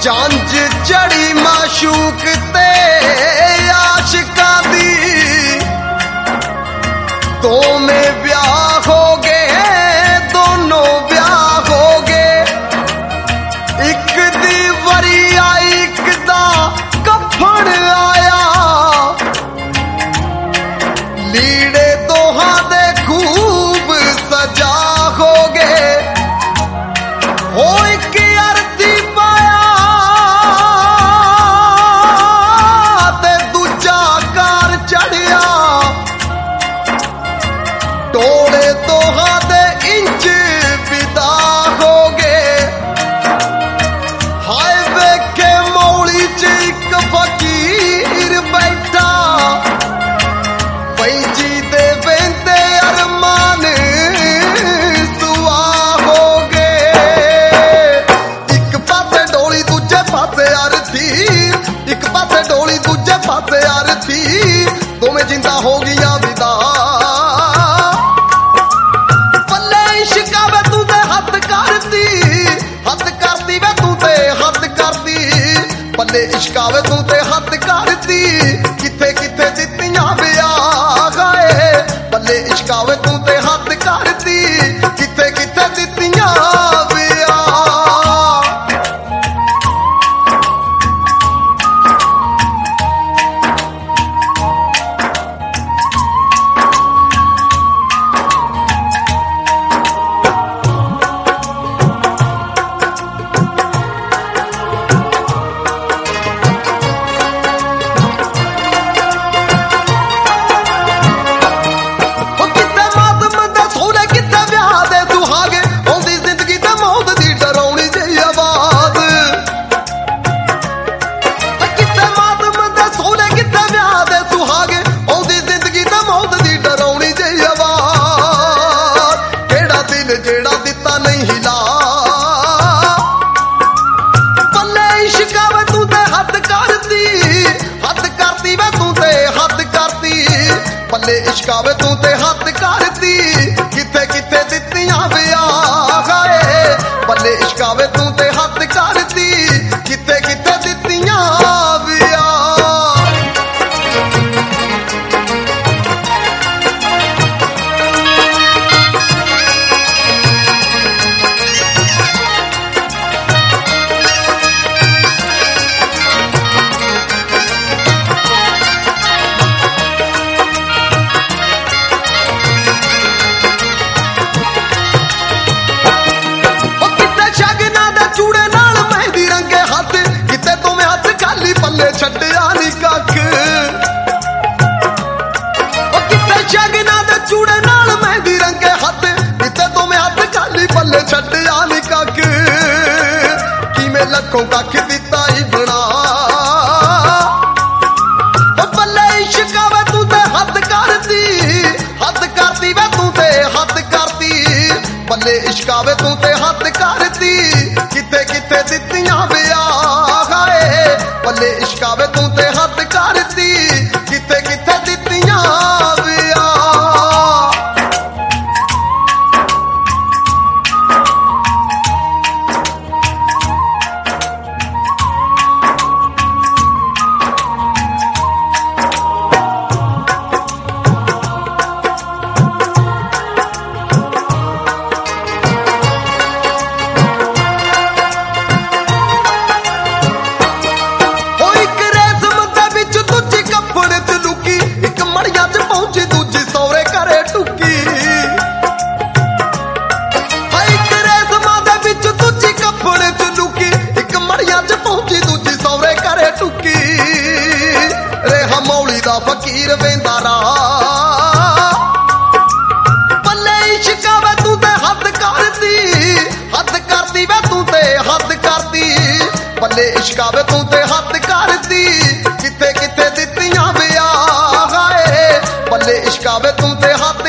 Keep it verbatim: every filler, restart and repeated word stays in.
जंज चढ़ी माशूक ते आशिकां दी दो में ब्याह हो गए दोनों ब्याह हो गए एक दी वरी आई एक दा कफन आया लीड़े दोहां दे खूब सजा हो गए हो एक अरती पाया ते दूजा कार चढ़िया टोले दोहां दे इंच विदा हो गए हाय वेखे मौली च एक फकीर बैठा पई जी दे वेंदे अरमान सुआ हो गए एक पासे डोली दूजे पासे अरथी एक पासे डोली दूजे पासे अरथी दोवें जिंदा हो गईयां विदा पल्ले इश्कावे तू ते हद करती किथे किथे दित्तियां ब्याह गए पल्ले इश्कावे तू ते हद करती किथे किथे दित्तियां पल्ले इश्कावे तू ते हद करती किथे किथे दित्तियां ब्याह गए पल्ले इश्कावे तू ते हद करती किथे किथे दित्तियां छड्डिया नी कख किते शगना दे चूड़े नाल मेहंदी रंगे हथ किते दोवें हथ खाली पल्ले छड्डिया नी कख किवें लखों कख दिता ही बना पल्ले इश्कावे तू ते हद करती हद करती वे तू ते हद करती पल्ले इश्कावे तू ते हद करती किथे किथे दित्तियां ब्याह गए पल्ले इश्कावे तू ते हद करती किथे किथे दित्तियां फकीर वेंदा पल्ले इश्कावे तू ते हद करती हद करती वे तू ते हद करती पल्ले इश्कावे तू ते हद करती किथे किथे दित्तियां ब्याह गए पल्ले इश्कावे तू ते हद